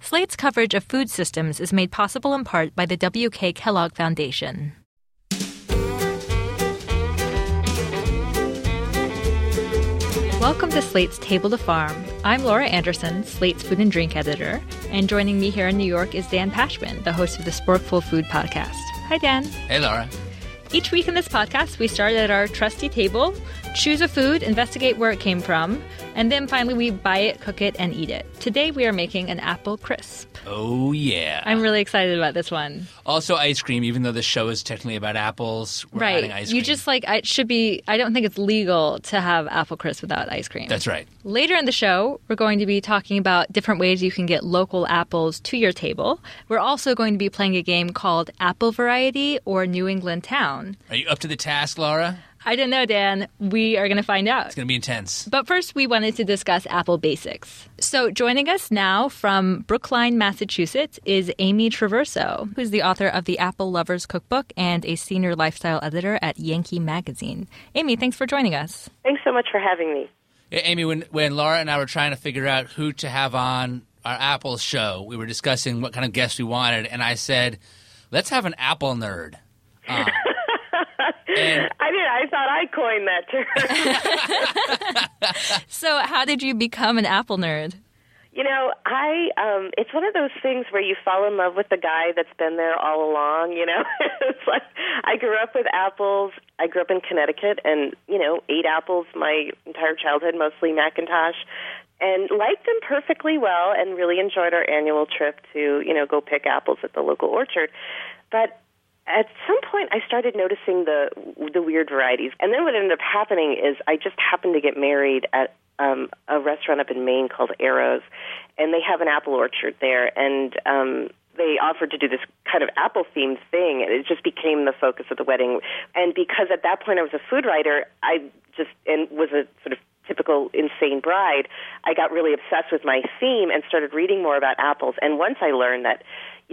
Slate's coverage of food systems is made possible in part by the W.K. Kellogg Foundation. Welcome to Slate's Table to Farm. I'm Laura Anderson, Slate's food and drink editor, and joining me here in New York is Dan Pashman, the host of the Sporkful Food podcast. Hi, Dan. Hey, Laura. Each week in this podcast, we start at our trusty table, choose a food, investigate where it came from, and then finally we buy it, cook it, and eat it. Today we are making an apple crisp. Oh, yeah. I'm really excited about this one. Also ice cream, even though the show is technically about apples. We're adding ice cream. You just I don't think it's legal to have apple crisp without ice cream. That's right. Later in the show, we're going to be talking about different ways you can get local apples to your table. We're also going to be playing a game called Apple Variety or New England Town. Are you up to the task, Laura? I don't know, Dan. We are going to find out. It's going to be intense. But first, we wanted to discuss apple basics. So joining us now from Brookline, Massachusetts, is Amy Traverso, who's the author of the Apple Lovers Cookbook and a senior lifestyle editor at Yankee Magazine. Amy, thanks for joining us. Thanks so much for having me. Yeah, Amy, when Laura and I were trying to figure out who to have on our Apple show, we were discussing what kind of guests we wanted, and I said, let's have an Apple nerd. I thought I coined that term. So how did you become an Apple nerd? You know, it's one of those things where you fall in love with the guy that's been there all along, you know. It's like I grew up with apples. I grew up in Connecticut and, ate apples my entire childhood, mostly Macintosh, and liked them perfectly well and really enjoyed our annual trip to, go pick apples at the local orchard. But at some point, I started noticing the weird varieties. And then what ended up happening is I just happened to get married at a restaurant up in Maine called Arrows, and they have an apple orchard there. And they offered to do this kind of apple-themed thing, and it just became the focus of the wedding. And because at that point I was a food writer, and was a sort of typical insane bride, I got really obsessed with my theme and started reading more about apples. And once I learned that,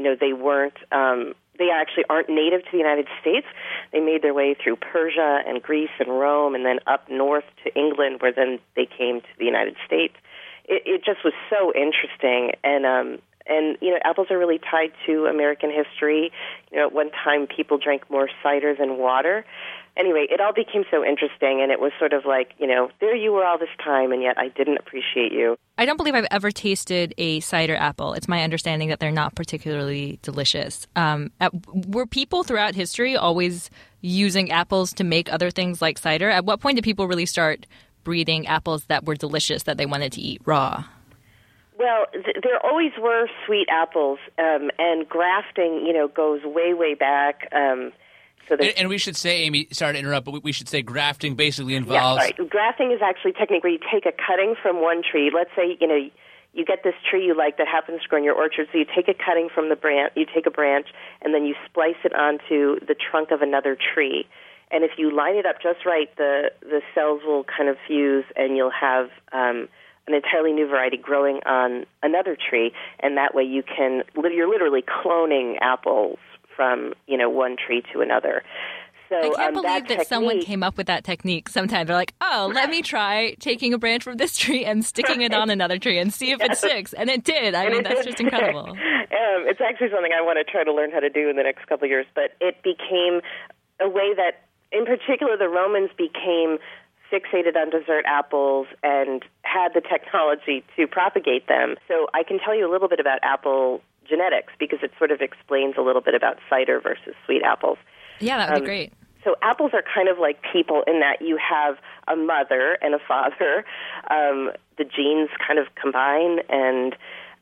they actually aren't native to the United States. They made their way through Persia and Greece and Rome and then up north to England, where then they came to the United States. It just was so interesting. And apples are really tied to American history. At one time people drank more cider than water. Anyway, it all became so interesting, and it was sort of like, there you were all this time, and yet I didn't appreciate you. I don't believe I've ever tasted a cider apple. It's my understanding that they're not particularly delicious. Were people throughout history always using apples to make other things like cider? At what point did people really start breeding apples that were delicious that they wanted to eat raw? Well, there always were sweet apples, and grafting, goes way, way back. And we should say, Amy, sorry to interrupt, but we should say grafting basically involves... Yeah, grafting is actually a technique where you take a cutting from one tree. Let's say, you get this tree you like that happens to grow in your orchard, so you take a cutting from the branch, you take a branch, and then you splice it onto the trunk of another tree. And if you line it up just right, the cells will kind of fuse, and you'll have an entirely new variety growing on another tree, and that way you're literally cloning apples from, one tree to another. So I can't believe that someone came up with that technique. Sometimes they're like, let me try taking a branch from this tree and sticking it on another tree and see if it sticks. And it did. I mean, that's just incredible. It's actually something I want to try to learn how to do in the next couple of years. But it became a way that, in particular, the Romans became fixated on dessert apples and had the technology to propagate them. So I can tell you a little bit about apple genetics because it sort of explains a little bit about cider versus sweet apples. Yeah, that would be great. So apples are kind of like people in that you have a mother and a father. The genes kind of combine and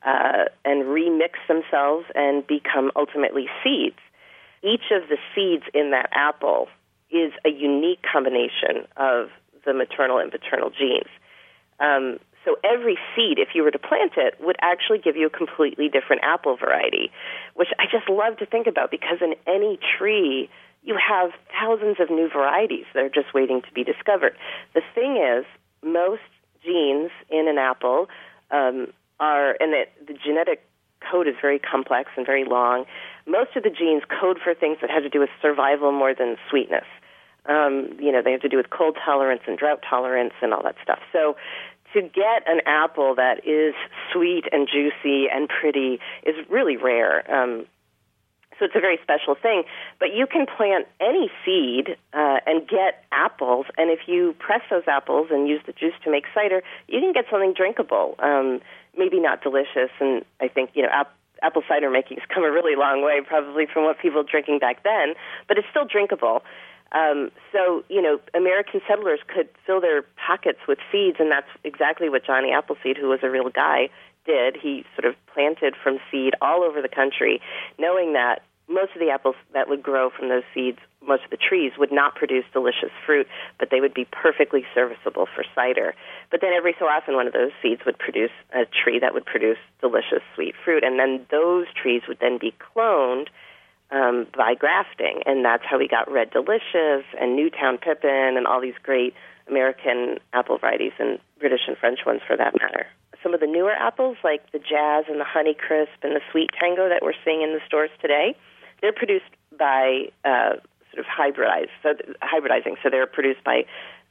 remix themselves and become ultimately seeds. Each of the seeds in that apple is a unique combination of the maternal and paternal genes. So every seed, if you were to plant it, would actually give you a completely different apple variety, which I just love to think about because in any tree, you have thousands of new varieties that are just waiting to be discovered. The thing is, most genes in an apple and the genetic code is very complex and very long. Most of the genes code for things that have to do with survival more than sweetness. They have to do with cold tolerance and drought tolerance and all that stuff. So to get an apple that is sweet and juicy and pretty is really rare. So it's a very special thing. But you can plant any seed and get apples, and if you press those apples and use the juice to make cider, you can get something drinkable. Maybe not delicious, and I think, apple cider making's come a really long way probably from what people were drinking back then, but it's still drinkable. So, American settlers could fill their pockets with seeds, and that's exactly what Johnny Appleseed, who was a real guy, did. He sort of planted from seed all over the country, knowing that most of the apples that would grow from those seeds, most of the trees, would not produce delicious fruit, but they would be perfectly serviceable for cider. But then every so often one of those seeds would produce a tree that would produce delicious sweet fruit, and then those trees would then be cloned by grafting, and that's how we got Red Delicious and Newtown Pippin and all these great American apple varieties, and British and French ones for that matter. Some of the newer apples, like the Jazz and the Honeycrisp and the Sweet Tango that we're seeing in the stores today, they're produced by sort of hybridizing. So they're produced by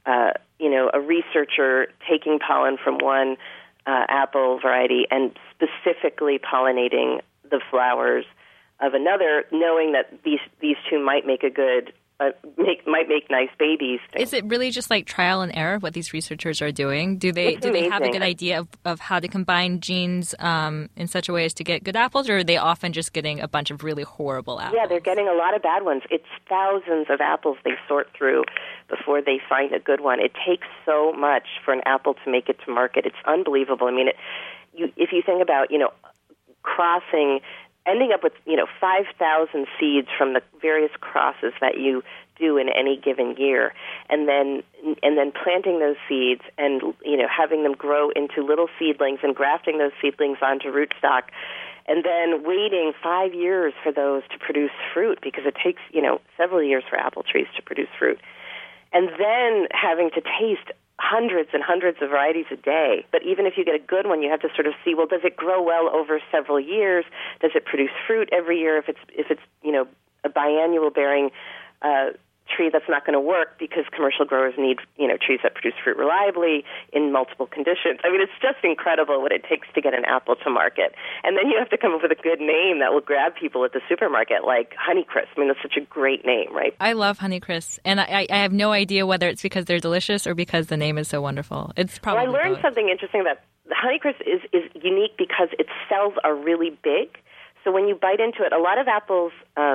a researcher taking pollen from one apple variety and specifically pollinating the flowers of another, knowing that these two might make a good might make nice babies. Is it really just like trial and error what these researchers are doing? Do they have a good idea of how to combine genes in such a way as to get good apples, or are they often just getting a bunch of really horrible apples? Yeah, they're getting a lot of bad ones. It's thousands of apples they sort through before they find a good one. It takes so much for an apple to make it to market. It's unbelievable. I mean, if you think about, crossing, ending up with 5,000 seeds from the various crosses that you do in any given year, and then planting those seeds and having them grow into little seedlings and grafting those seedlings onto rootstock, and then waiting 5 years for those to produce fruit, because it takes several years for apple trees to produce fruit, and then having to taste hundreds and hundreds of varieties a day. But even if you get a good one, you have to sort of see, well, does it grow well over several years? Does it produce fruit every year? If it's a biannual bearing tree, that's not going to work, because commercial growers need trees that produce fruit reliably in multiple conditions. I mean, it's just incredible what it takes to get an apple to market. And then you have to come up with a good name that will grab people at the supermarket, like Honeycrisp. I mean, that's such a great name, right? I love Honeycrisp, and I have no idea whether it's because they're delicious or because the name is so wonderful. It's probably I learned something interesting about the Honeycrisp is unique because its cells are really big. So when you bite into it, a lot of apples,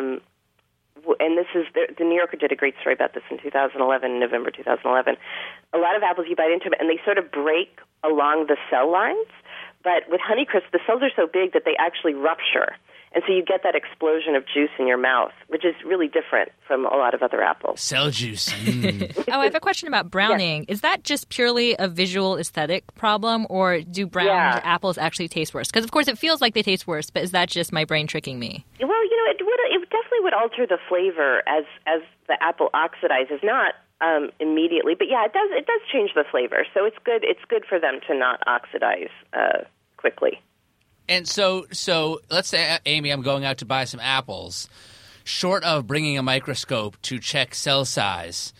and this is the New Yorker did a great story about this in 2011, November 2011. A lot of apples, you bite into them, and they sort of break along the cell lines. But with Honeycrisp, the cells are so big that they actually rupture. And so you get that explosion of juice in your mouth, which is really different from a lot of other apples. Cell juice. Oh, I have a question about browning. Yes. Is that just purely a visual aesthetic problem, or do browned apples actually taste worse? Because, of course, it feels like they taste worse, but is that just my brain tricking me? Well, it definitely would alter the flavor as the apple oxidizes, not immediately, but yeah, it does change the flavor. So it's good for them to not oxidize quickly. And so let's say, Amy, I'm going out to buy some apples. Short of bringing a microscope to check cell size,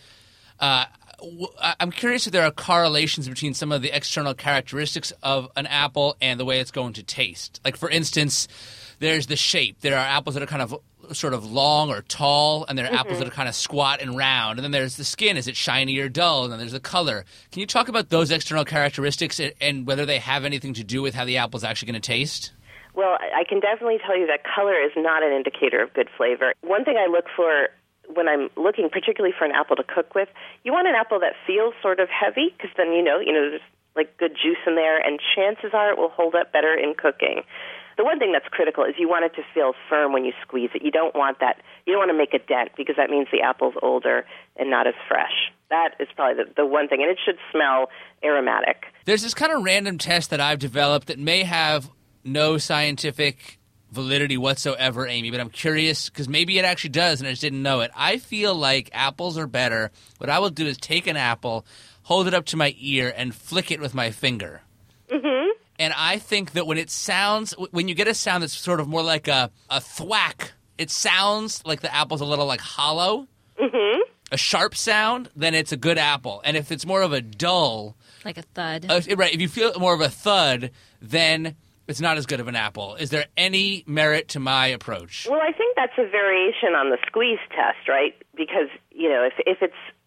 I'm curious if there are correlations between some of the external characteristics of an apple and the way it's going to taste. Like, for instance, there's the shape. There are apples that are kind of sort of long or tall, and there are apples that are kind of squat and round. And then there's the skin. Is it shiny or dull? And then there's the color. Can you talk about those external characteristics and whether they have anything to do with how the apple's actually going to taste? Well, I can definitely tell you that color is not an indicator of good flavor. One thing I look for when I'm looking particularly for an apple to cook with, you want an apple that feels sort of heavy, because then there's like good juice in there, and chances are it will hold up better in cooking. The one thing that's critical is you want it to feel firm when you squeeze it. You don't want to make a dent, because that means the apple's older and not as fresh. That is probably the one thing. And it should smell aromatic. There's this kind of random test that I've developed that may have no scientific validity whatsoever, Amy, but I'm curious because maybe it actually does and I just didn't know it. I feel like apples are better. What I will do is take an apple, hold it up to my ear, and flick it with my finger. Mm-hmm. And I think that when you get a sound that's sort of more like a thwack, it sounds like the apple's a little like hollow, a sharp sound, then it's a good apple. And if it's more of a dull, Like a thud. Right. If you feel more of a thud, then it's not as good of an apple. Is there any merit to my approach? Well, I think that's a variation on the squeeze test, right? Because if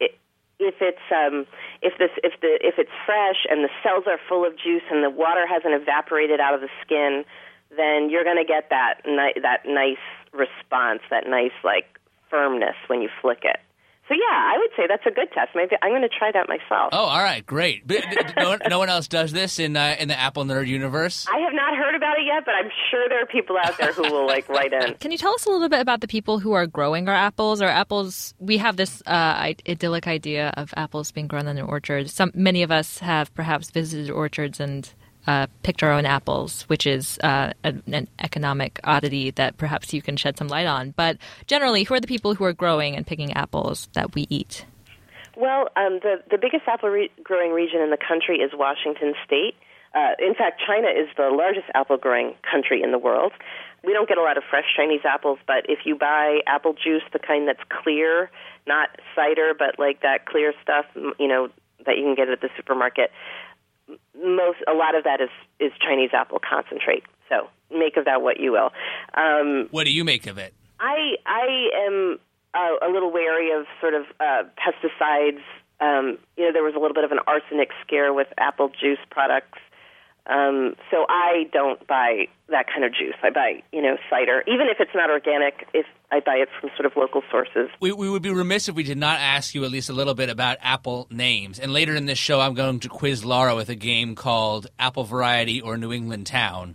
it's fresh and the cells are full of juice and the water hasn't evaporated out of the skin, then you're going to get that nice response, that nice firmness when you flick it. So yeah, I would say that's a good test. Maybe I'm going to try that myself. Oh, all right, great. But no one else does this in the Apple Nerd universe? I have not heard about it yet, but I'm sure there are people out there who will write in. Can you tell us a little bit about the people who are growing our apples? Our apples, we have this idyllic idea of apples being grown in an orchard. Many of us have perhaps visited orchards and picked our own apples, which is an economic oddity that perhaps you can shed some light on. But generally, who are the people who are growing and picking apples that we eat? Well, the biggest apple growing region in the country is Washington State. In fact, China is the largest apple growing country in the world. We don't get a lot of fresh Chinese apples, but if you buy apple juice, the kind that's clear, not cider, but that clear stuff, that you can get at the supermarket, a lot of that is Chinese apple concentrate. So make of that what you will. What do you make of it? I am a little wary of sort of pesticides. There was a little bit of an arsenic scare with apple juice products. So I don't buy that kind of juice. I buy, cider. Even if it's not organic, if I buy it from sort of local sources. We would be remiss if we did not ask you at least a little bit about apple names. And later in this show, I'm going to quiz Laura with a game called Apple Variety or New England Town.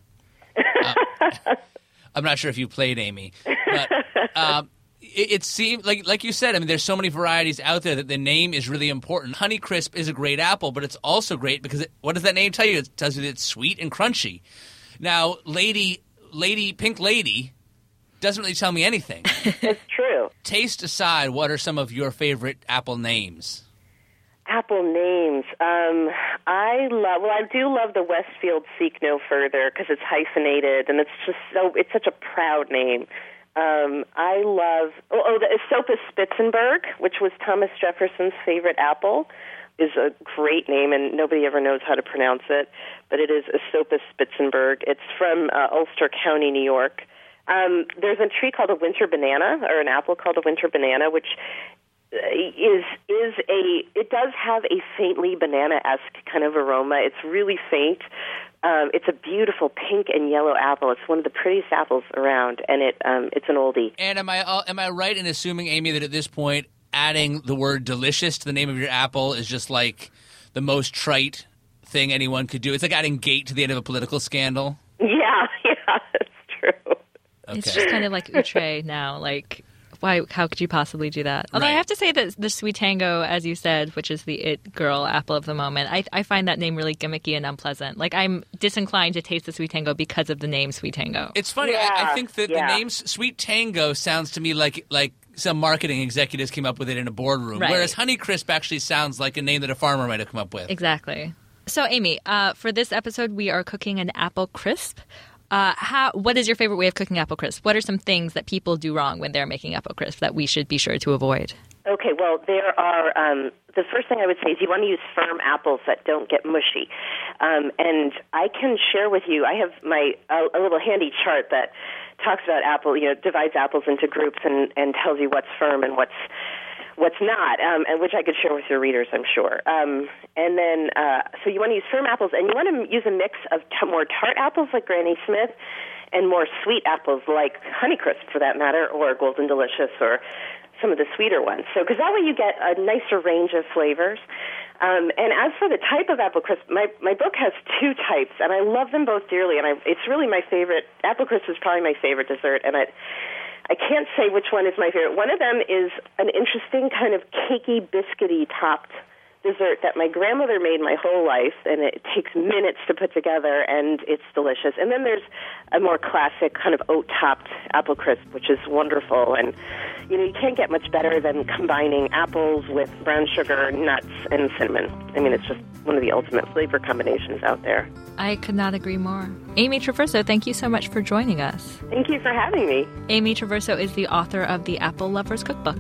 I'm not sure if you played, Amy. But it seems like you said, I mean, there's so many varieties out there that the name is really important. Honeycrisp is a great apple, but it's also great because what does that name tell you? It tells you that it's sweet and crunchy. Now, Pink Lady doesn't really tell me anything. It's true. Taste aside, what are some of your favorite apple names? Apple names. I do love the Westfield Seek No Further because it's hyphenated and it's such a proud name. I love the Esopus Spitzenberg, which was Thomas Jefferson's favorite apple, is a great name, and nobody ever knows how to pronounce it, but it is Esopus Spitzenberg. It's from Ulster County, New York. There's a tree called a winter banana, or an apple called a winter banana, which it does have a faintly banana-esque kind of aroma. It's really faint. It's a beautiful pink and yellow apple. It's one of the prettiest apples around, and it's an oldie. And am I right in assuming, Amy, that at this point, adding the word delicious to the name of your apple is just like the most trite thing anyone could do? It's like adding gate to the end of a political scandal? Yeah, it's true. Okay. It's just kind of like outre now, like... Why? How could you possibly do that? Although Right. I have to say that the Sweet Tango, as you said, which is the it girl apple of the moment, I find that name really gimmicky and unpleasant. Like, I'm disinclined to taste the Sweet Tango because of the name Sweet Tango. It's funny. Yeah, I think that yeah. the name Sweet Tango sounds to me like some marketing executives came up with it in a boardroom, Right. whereas Honeycrisp actually sounds like a name that a farmer might have come up with. Exactly. So, Amy, for this episode, we are cooking an apple crisp. What is your favorite way of cooking apple crisp? What are some things that people do wrong when they're making apple crisp that we should be sure to avoid? Okay, well, there are, the first thing I would say is you want to use firm apples that don't get mushy. And I can share with you, I have a little handy chart that talks about divides apples into groups and tells you what's firm and what's not, and which I could share with your readers, I'm sure. And then, so you want to use firm apples, and you want to use a mix of more tart apples like Granny Smith and more sweet apples like Honeycrisp, for that matter, or Golden Delicious, or some of the sweeter ones. So, because that way you get a nicer range of flavors. And as for the type of apple crisp, my book has two types, and I love them both dearly, and it's really my favorite. Apple crisp is probably my favorite dessert, and I can't say which one is my favorite. One of them is an interesting kind of cakey, biscuity topped dessert that my grandmother made my whole life, and it takes minutes to put together, and it's delicious. And then there's a more classic kind of oat-topped apple crisp, which is wonderful. And, you can't get much better than combining apples with brown sugar, nuts, and cinnamon. I mean, it's just one of the ultimate flavor combinations out there. I could not agree more. Amy Traverso, thank you so much for joining us. Thank you for having me. Amy Traverso is the author of the Apple Lover's Cookbook.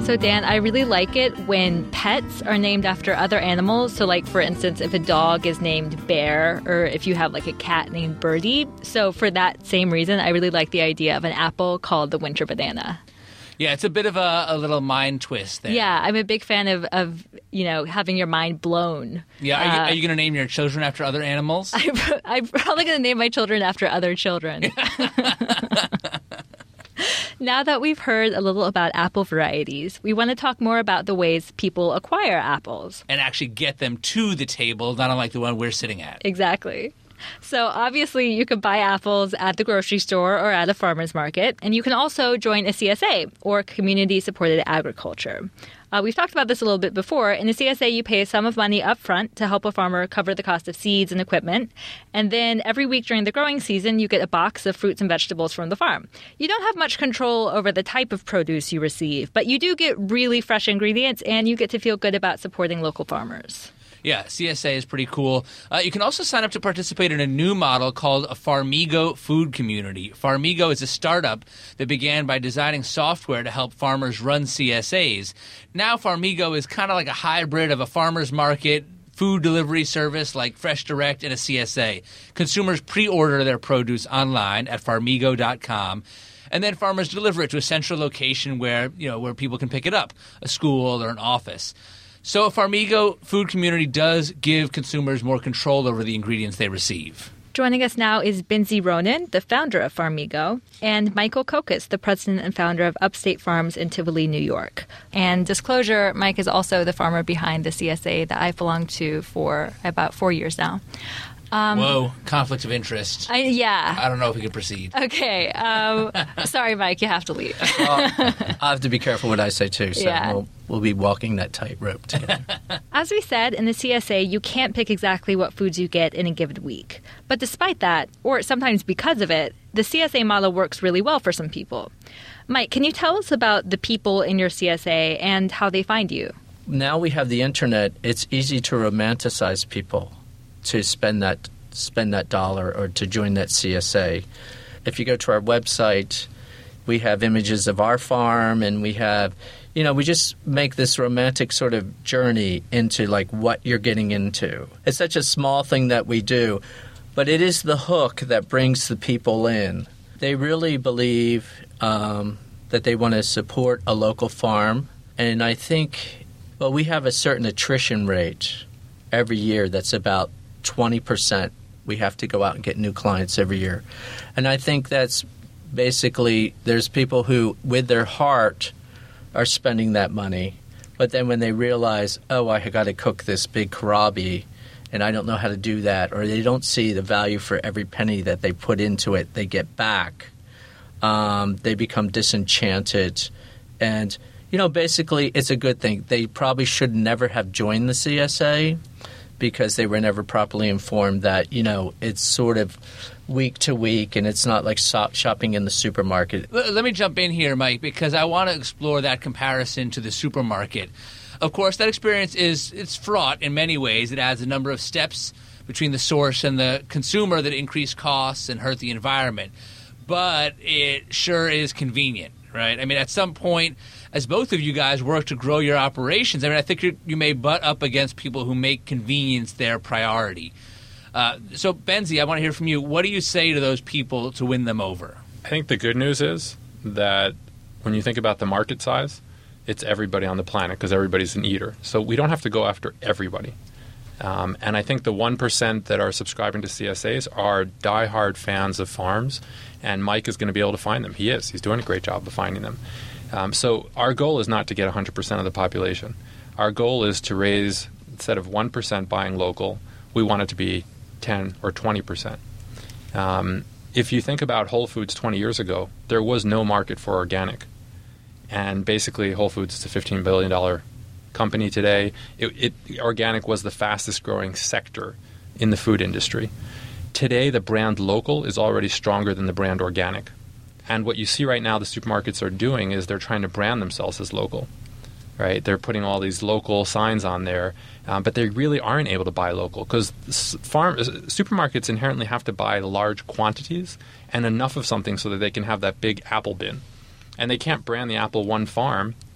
So, Dan, I really like it when pets are named after other animals. So, like, for instance, if a dog is named Bear or if you have, like, a cat named Birdie. So, for that same reason, I really like the idea of an apple called the winter banana. Yeah, it's a bit of a little mind twist there. Yeah, I'm a big fan of having your mind blown. Yeah, are you going to name your children after other animals? I'm probably going to name my children after other children. Now that we've heard a little about apple varieties, we want to talk more about the ways people acquire apples. And actually get them to the table, not unlike the one we're sitting at. Exactly. So obviously you can buy apples at the grocery store or at a farmer's market, and you can also join a CSA, or community-supported agriculture. We've talked about this a little bit before. In a CSA, you pay a sum of money up front to help a farmer cover the cost of seeds and equipment. And then every week during the growing season, you get a box of fruits and vegetables from the farm. You don't have much control over the type of produce you receive, but you do get really fresh ingredients, and you get to feel good about supporting local farmers. Yeah, CSA is pretty cool. You can also sign up to participate in a new model called a Farmigo Food Community. Farmigo is a startup that began by designing software to help farmers run CSAs. Now Farmigo is kind of like a hybrid of a farmer's market, food delivery service like Fresh Direct, and a CSA. Consumers pre-order their produce online at farmigo.com. And then farmers deliver it to a central location where people can pick it up, a school or an office. So a Farmigo Food Community does give consumers more control over the ingredients they receive. Joining us now is Binzi Ronan, the founder of Farmigo, and Michael Kokos, the president and founder of Upstate Farms in Tivoli, New York. And disclosure, Mike is also the farmer behind the CSA that I've belonged to for about 4 years now. Whoa, conflict of interest. Yeah. I don't know if we can proceed. Okay. Sorry, Mike, you have to leave. Well, I have to be careful what I say, too, so Yeah. we'll be walking that tightrope together. As we said, in the CSA, you can't pick exactly what foods you get in a given week. But despite that, or sometimes because of it, the CSA model works really well for some people. Mike, can you tell us about the people in your CSA and how they find you? Now we have the internet, it's easy to romanticize people to spend that dollar or to join that CSA. If you go to our website, we have images of our farm, and we have, we just make this romantic sort of journey into like what you're getting into. It's such a small thing that we do, but it is the hook that brings the people in. They really believe that they want to support a local farm, and I think, we have a certain attrition rate every year that's about 20%. We have to go out and get new clients every year. And I think that's basically, there's people who, with their heart, are spending that money. But then when they realize, I got to cook this big karabi, and I don't know how to do that, or they don't see the value for every penny that they put into it, they get back. They become disenchanted. And, basically, it's a good thing. They probably should never have joined the CSA, because they were never properly informed that, it's sort of week to week and it's not like shopping in the supermarket. Let me jump in here, Mike, because I want to explore that comparison to the supermarket. Of course, that experience it's fraught in many ways. It adds a number of steps between the source and the consumer that increase costs and hurt the environment. But it sure is convenient, right? I mean, at some point, as both of you guys work to grow your operations, I think you may butt up against people who make convenience their priority. So, Binzi, I want to hear from you. What do you say to those people to win them over? I think the good news is that when you think about the market size, it's everybody on the planet because everybody's an eater. So we don't have to go after everybody. And I think the 1% that are subscribing to CSAs are diehard fans of farms, and Mike is going to be able to find them. He is. He's doing a great job of finding them. So our goal is not to get 100% of the population. Our goal is to raise, instead of 1% buying local, we want it to be 10 or 20%. If you think about Whole Foods 20 years ago, there was no market for organic. And basically Whole Foods is a $15 billion company today. Organic was the fastest growing sector in the food industry. Today, the brand local is already stronger than the brand organic. And what you see right now the supermarkets are doing is they're trying to brand themselves as local, right? They're putting all these local signs on there, but they really aren't able to buy local because supermarkets inherently have to buy large quantities and enough of something so that they can have that big apple bin. And they can't brand the apple one farm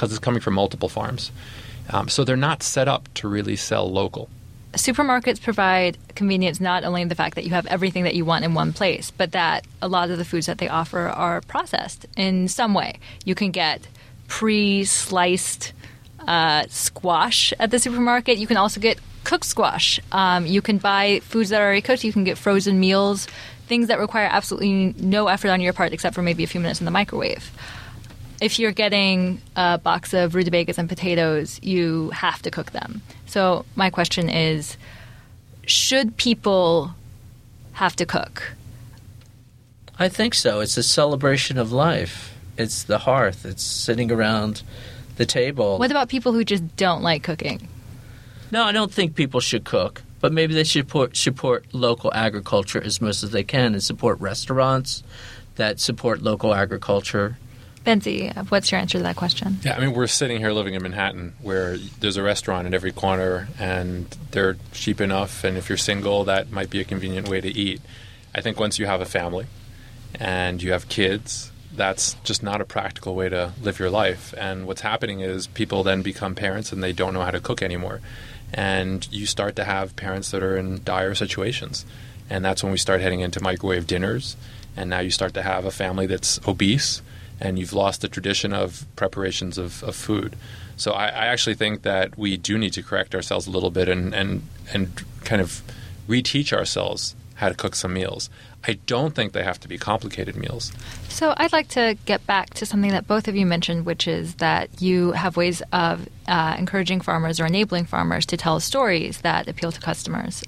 because it's coming from multiple farms. So they're not set up to really sell local. Supermarkets provide convenience not only in the fact that you have everything that you want in one place, but that a lot of the foods that they offer are processed in some way. You can get pre-sliced squash at the supermarket. You can also get cooked squash. You can buy foods that are already cooked. You can get frozen meals, things that require absolutely no effort on your part except for maybe a few minutes in the microwave. If you're getting a box of rutabagas and potatoes, you have to cook them. So my question is, should people have to cook? I think so. It's a celebration of life. It's the hearth. It's sitting around the table. What about people who just don't like cooking? No, I don't think people should cook, but maybe they should support local agriculture as much as they can and support restaurants that support local agriculture. Benzie, what's your answer to that question? Yeah, I mean, we're sitting here living in Manhattan where there's a restaurant in every corner and they're cheap enough, and if you're single, that might be a convenient way to eat. I think once you have a family and you have kids, that's just not a practical way to live your life. And what's happening is people then become parents and they don't know how to cook anymore. And you start to have parents that are in dire situations. And that's when we start heading into microwave dinners. And now you start to have a family that's obese, and you've lost the tradition of preparations of food. So I actually think that we do need to correct ourselves a little bit and kind of reteach ourselves how to cook some meals. I don't think they have to be complicated meals. So I'd like to get back to something that both of you mentioned, which is that you have ways of encouraging farmers or enabling farmers to tell stories that appeal to customers.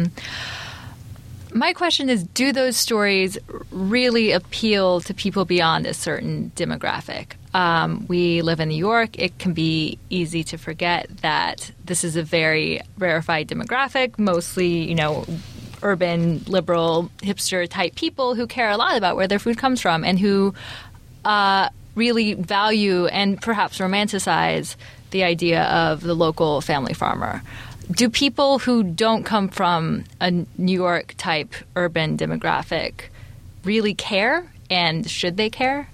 My question is, do those stories really appeal to people beyond a certain demographic? We live in New York. It can be easy to forget that this is a very rarefied demographic, mostly, urban, liberal, hipster-type people who care a lot about where their food comes from and who really value and perhaps romanticize the idea of the local family farmer. Do people who don't come from a New York-type urban demographic really care, and should they care?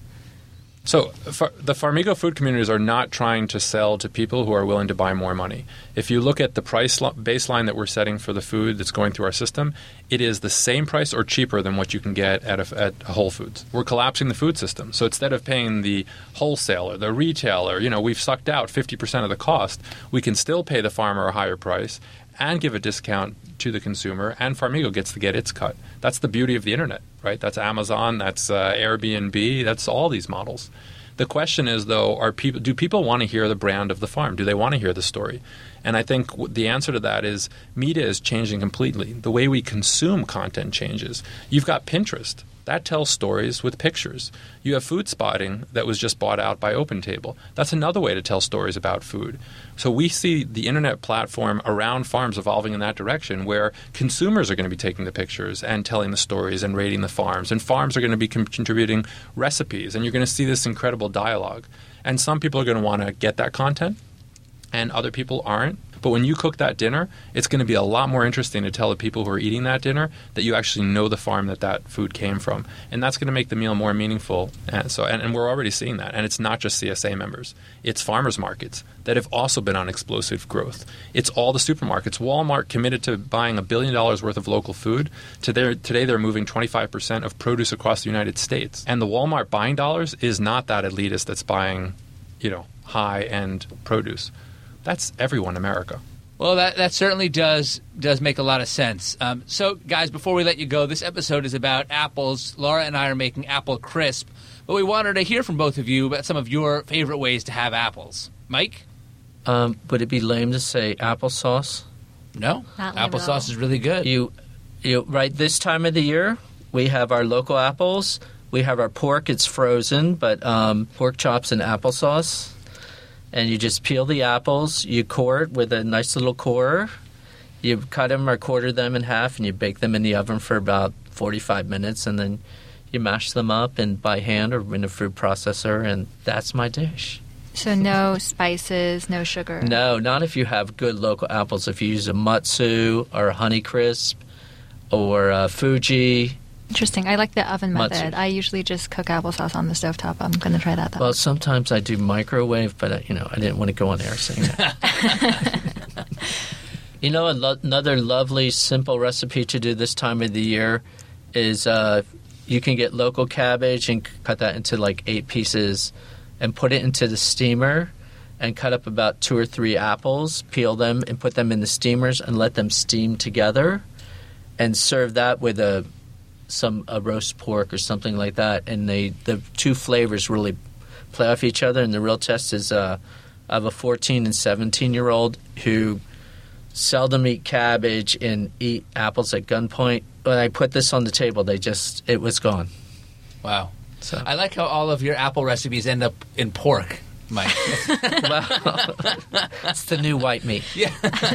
So the Farmigo food communities are not trying to sell to people who are willing to buy more money. If you look at the price baseline that we're setting for the food that's going through our system, it is the same price or cheaper than what you can get at Whole Foods. We're collapsing the food system. So instead of paying the wholesaler, the retailer, we've sucked out 50% of the cost, we can still pay the farmer a higher price and give a discount to the consumer, and Farmigo gets to get its cut. That's the beauty of the internet, right? That's Amazon, that's Airbnb, that's all these models. The question is, though, do people want to hear the brand of the farm? Do they want to hear the story? And I think the answer to that is media is changing completely. The way we consume content changes. You've got Pinterest. That tells stories with pictures. You have Food Spotting that was just bought out by OpenTable. That's another way to tell stories about food. So we see the internet platform around farms evolving in that direction, where consumers are going to be taking the pictures and telling the stories and rating the farms. And farms are going to be contributing recipes. And you're going to see this incredible dialogue. And some people are going to want to get that content, and other people aren't. But when you cook that dinner, it's going to be a lot more interesting to tell the people who are eating that dinner that you actually know the farm that food came from. And that's going to make the meal more meaningful. And we're already seeing that. And it's not just CSA members. It's farmers markets that have also been on explosive growth. It's all the supermarkets. Walmart committed to buying $1 billion worth of local food. Today they're moving 25% of produce across the United States. And the Walmart buying dollars is not that elitist that's buying, high-end produce. That's everyone in America. Well, that certainly does make a lot of sense. So, guys, before we let you go, this episode is about apples. Laura and I are making apple crisp, but we wanted to hear from both of you about some of your favorite ways to have apples. Mike? Would it be lame to say applesauce? No. Not lame at all. Applesauce is really good. You right, this time of the year, we have our local apples. We have our pork. It's frozen, but pork chops and applesauce. And you just peel the apples, you core it with a nice little corer, you cut them or quarter them in half, and you bake them in the oven for about 45 minutes, and then you mash them up and by hand or in a food processor, and that's my dish. So no spices, no sugar? No, not if you have good local apples. If you use a Mutsu or a Honeycrisp or a Fuji, Interesting. I like the oven Matsu. method. I usually just cook applesauce on the stovetop. I'm going to try that though. Well, sometimes I do microwave, but I didn't want to go on air saying that. Another lovely, simple recipe to do this time of the year is you can get local cabbage and cut that into like 8 pieces and put it into the steamer and cut up about 2 or 3 apples, peel them, and put them in the steamers and let them steam together, and serve that with a roast pork or something like that. And the 2 flavors really play off each other. And the real test is I have a 14 and 17-year-old who seldom eat cabbage and eat apples at gunpoint. When I put this on the table, it was gone. Wow. So. I like how all of your apple recipes end up in pork, Mike. Well, it's the new white meat. Yeah.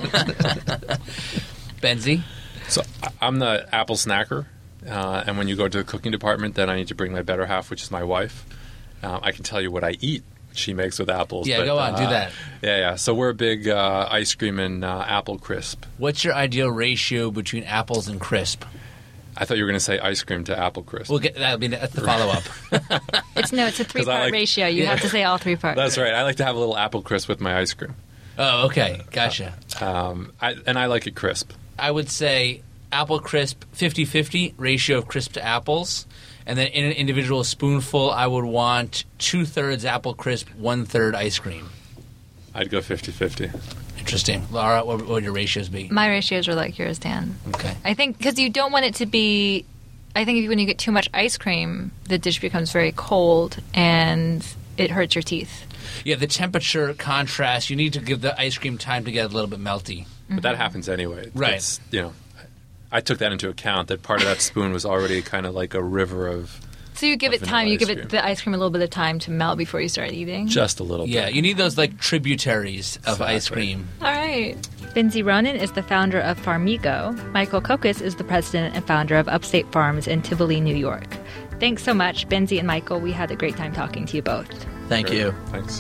Benzie? So I'm the apple snacker, and when you go to the cooking department, then I need to bring my better half, which is my wife. I can tell you what I eat. She makes with apples. Yeah, but, go on, do that. Yeah. So we're a big ice cream and apple crisp. What's your ideal ratio between apples and crisp? I thought you were going to say ice cream to apple crisp. We'll get that's the follow-up. It's a 3-part ratio. You have to say all 3 parts. That's right. I like to have a little apple crisp with my ice cream. Oh, okay. Gotcha. I like it crisp. I would say apple crisp 50-50 ratio of crisp to apples. And then in an individual spoonful, I would want 2/3 apple crisp, 1/3 ice cream. I'd go 50-50. Interesting. Laura, what would your ratios be? My ratios are like yours, Dan. Okay. I think because you don't want it to be. I think when you get too much ice cream, the dish becomes very cold and it hurts your teeth. Yeah, the temperature contrast. You need to give the ice cream time to get a little bit melty. But that happens anyway. Right. It's, I took that into account, that part of that spoon was already kind of like a river of So you give it vanilla time. You ice give cream. it the ice cream a little bit of time to melt before you start eating. just a little Yeah, bit. you need those like tributaries of ice Exactly. cream. All right. Benzie Ronan is the founder of Farmigo. Michael Kokos is the president and founder of Upstate Farms in Tivoli, New York. Thanks so much, Benzie and Michael. We had a great time talking to you both. Thank you. Thanks.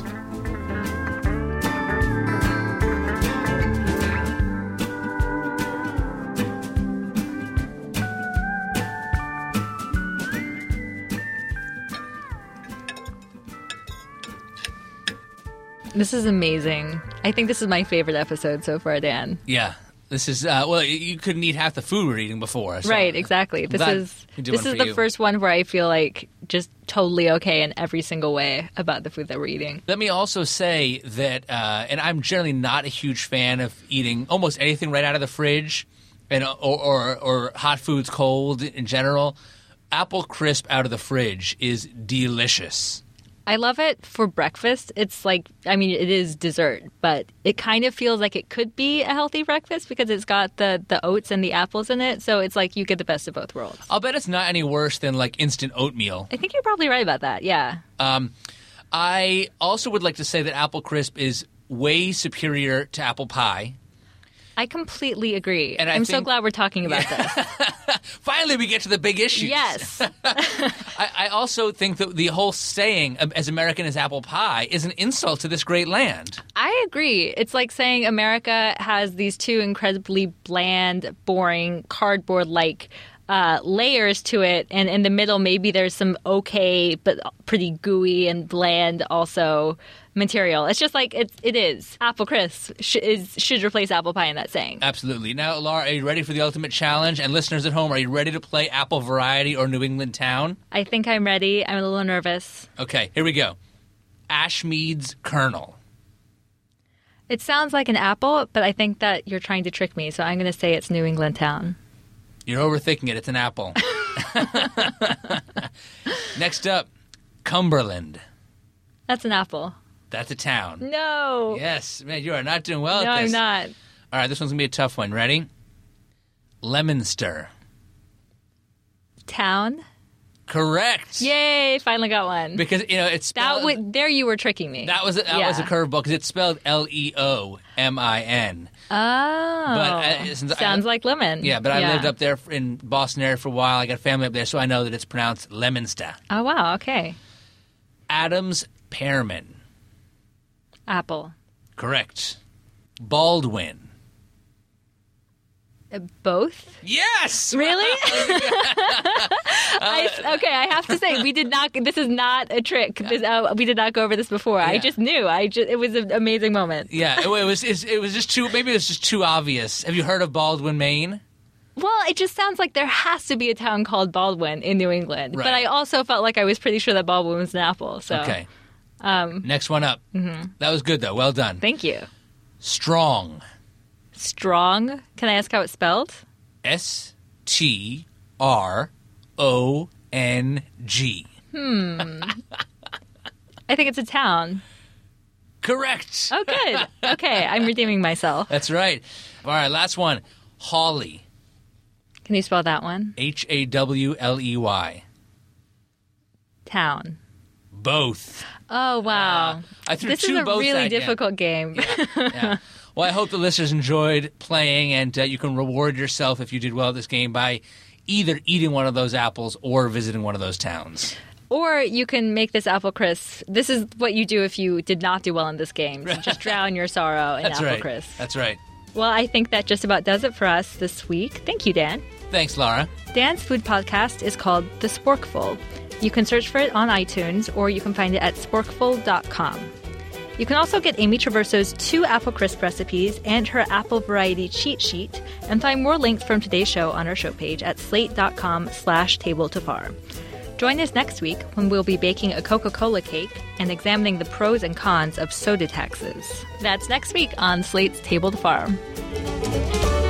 This is amazing. I think this is my favorite episode so far, Dan. Yeah. This is, you couldn't eat half the food we were eating before. So Right, exactly. This glad is we did this one is for the you. first one where I feel like just totally okay in every single way about the food that we're eating. Let me also say that, and I'm generally not a huge fan of eating almost anything right out of the fridge, and or hot foods cold in general. Apple crisp out of the fridge is delicious. I love it for breakfast. It's like, I mean, it is dessert, but it kind of feels like it could be a healthy breakfast because it's got the oats and the apples in it. So it's like you get the best of both worlds. I'll bet it's not any worse than like instant oatmeal. I think you're probably right about that. Yeah. I also would like to say that apple crisp is way superior to apple pie. I completely agree. And I I'm so think- glad we're talking about this. Finally, we get to the big issues. Yes. I also think that the whole saying, as American as apple pie, is an insult to this great land. I agree. It's like saying America has these 2 incredibly bland, boring, cardboard-like layers to it, and in the middle maybe there's some okay but pretty gooey and bland also material. It's just like it is. Apple crisp should replace apple pie in that saying. Absolutely. Now, Laura, are you ready for the ultimate challenge? And listeners at home, are you ready to play Apple Variety or New England Town? I think I'm ready. I'm a little nervous. Okay, here we go. Ashmead's Kernel. It sounds like an apple, but I think that you're trying to trick me, so I'm going to say it's New England Town. You're overthinking it. It's an apple. Next up, Cumberland. That's an apple. That's a town. No. Yes. Man, you are not doing well No, at I'm this. not. All right, this one's going to be a tough one. Ready? Lemonster. Town. Correct. Yay! Finally got one. Because, it's spelled... There you were tricking me. That was a curveball because it's spelled Leomin. Oh. But since sounds like lemon. Yeah, but I lived up there in Boston area for a while. I got family up there, so I know that it's pronounced Lemonster. Oh wow. Okay. Adams Pearman. Apple. Correct. Baldwin. Both? Yes. Really? I have to say, we did not. This is not a trick. We did not go over this before. Yeah. I just knew. It was an amazing moment. Yeah, it was just too. Maybe it was just too obvious. Have you heard of Baldwin, Maine? Well, it just sounds like there has to be a town called Baldwin in New England. Right. But I also felt like I was pretty sure that Baldwin was an apple. So Okay. Next one up. That was good though. Well done. thank you. Strong. Strong. Can I ask how it's spelled? STRONG. I think it's a town. Correct. Oh, good. Okay, I'm redeeming myself. That's right. All right, last one. Hawley. Can you spell that one? HAWLEY. Town. Both. Oh, wow. I threw This two is a both really at you. difficult game. Yeah. Well, I hope the listeners enjoyed playing, and you can reward yourself if you did well at this game by either eating one of those apples or visiting one of those towns. Or you can make this apple crisp. This is what you do if you did not do well in this game. So just drown your sorrow in That's apple right. crisp. That's right. Well, I think that just about does it for us this week. Thank you, Dan. Thanks, Laura. Dan's food podcast is called The Sporkful. You can search for it on iTunes, or you can find it at sporkful.com. You can also get Amy Traverso's 2 apple crisp recipes and her apple variety cheat sheet, and find more links from today's show on our show page at slate.com/table-to-far. Join us next week when we'll be baking a Coca-Cola cake and examining the pros and cons of soda taxes. That's next week on Slate's Table to Farm.